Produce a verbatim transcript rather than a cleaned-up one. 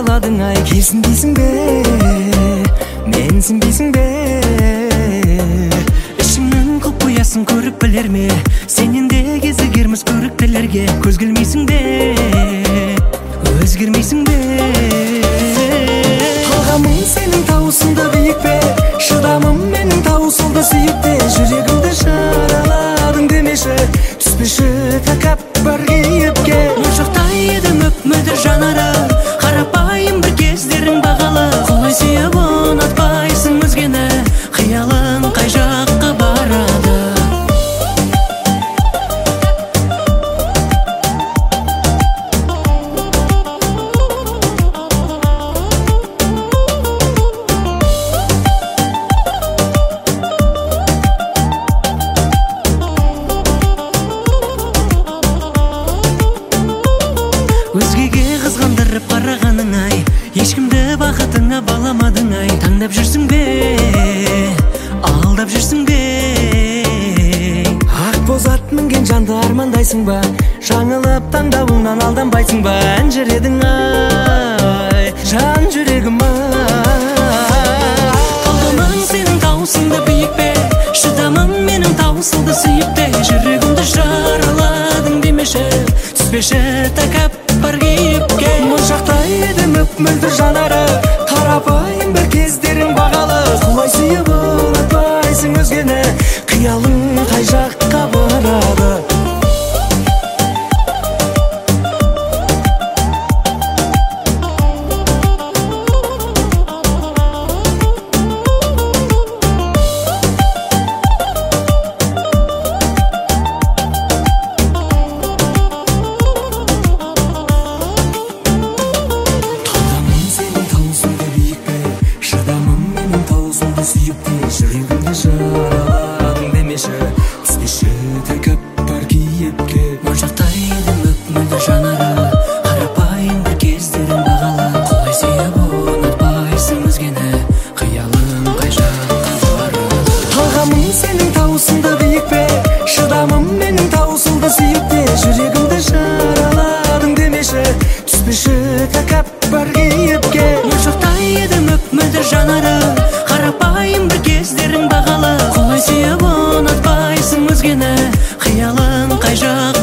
жараладың ай, келсін дейсің бе, менсің дейсің бе? Ішіңнің құпиясын көріп білер ме, сенен де кезігерміз көріктілерге. Көз келмейсің бе, өзгермейсің бе? Талғамың сенің таусылды биік пе, шыдамым менің таусылды сүйіп пе? Жүрегімді жараладың демеші, түспеші тәкаппар кейіпке. Моншақтай едім өп-мөлдір жанары, қарапайым бір кездерің бағалы. Құлай сүйіп ұнатпайсың өзгені, қиялың қай жаққа барады? Өзгеге қызғандырып қарағаның ай, ешкімді бақытыңа баламадың ай. Таңдап жүрсің бе, алдап жүрсің бе? Ақ боз ат мінген жанды армандайсың ба, жаңылып таңдауыңнан алданбайсың ба? Ән жүредің ай, жан жүрегім ай. Талғамың сенің таусылды биік пе, шыдамың менің таусылды сүйіп те? Жүрегімді жараладың демеші, түспеші тәкаппар кейіпке. Моншақтай едім өп-мөлдір жанары, қарапайым бір кездерің бағалы. Құлай сүйіп ұнатпайсың өзгені, қиялың қай жаққа барады? Жүрегімді жараладың демеші, түспеші тәкаппар кейіпке. Моншақтай едім өп-мөлдір жанары, қарапайым бір кездерің бағалы. Құлай сүйіп ұнатпайсың өзгені, қиялың қай жаққа барады? Талғамың сенің таусылды биік пе, шыдамым менің таусылды сүйіп те? Жүрегімді жараладың демеші, түспеші тәкаппар кейіпке. Моншақтай едім өп-мөлдір жанары, қарапайым бір кездерің бағалы. Құлай сүйіп ұнатпайсың өзгені, қиялың қай жақ